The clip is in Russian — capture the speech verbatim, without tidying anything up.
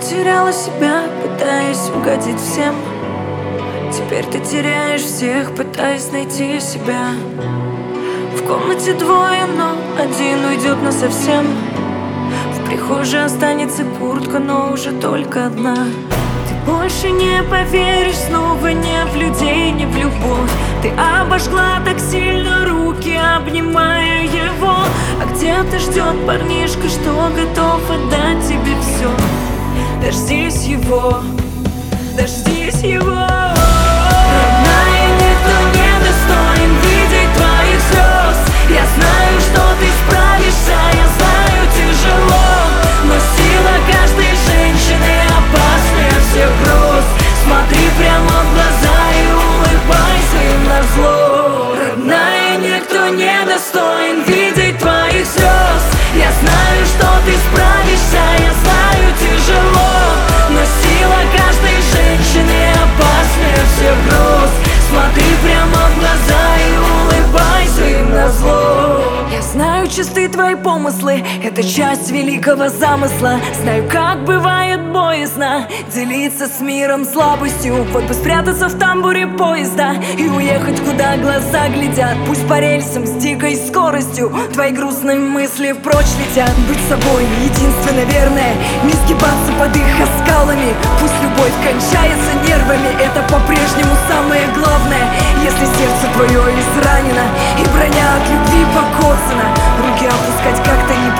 потеряла себя, пытаясь угодить всем. Теперь ты теряешь всех, пытаясь найти себя. В комнате двое, но один уйдет насовсем. В прихожей останется куртка, но уже только одна. Ты больше не поверишь снова ни в людей, ни в любовь. Ты обожгла так сильно руки, обнимая его. А где-то ждет парнишка, что готов отдать тебе все. Дождись его, дождись его. Родная, никто не достоин видеть твоих слез. Я знаю, что ты справишься, я знаю, тяжело. Но сила каждой женщины опаснее всех гроз. Смотри прямо в глаза и улыбайся им назло. Родная, никто не достоин видеть твоих слез. Я знаю, что ты справишься, я знаю, тяжело. Но сила каждой женщины опаснее всех гроз. Смотри прямо в глаза и улыбайся им назло. Я знаю, чисты твои помыслы, это часть великого замысла. Знаю, как бывает боязно делиться с миром слабостью. Вот бы спрятаться в тамбуре поезда и уехать, куда глаза глядят. Пусть по рельсам с дикой скоростью твои грустные мысли прочь летят. Быть собой единственно верное, не сгибаться под их оскалами. Пусть любовь кончается нервами, это по-прежнему самое главное. Если сердце твое изранено и броня от любви покоцана, руки опускать как-то не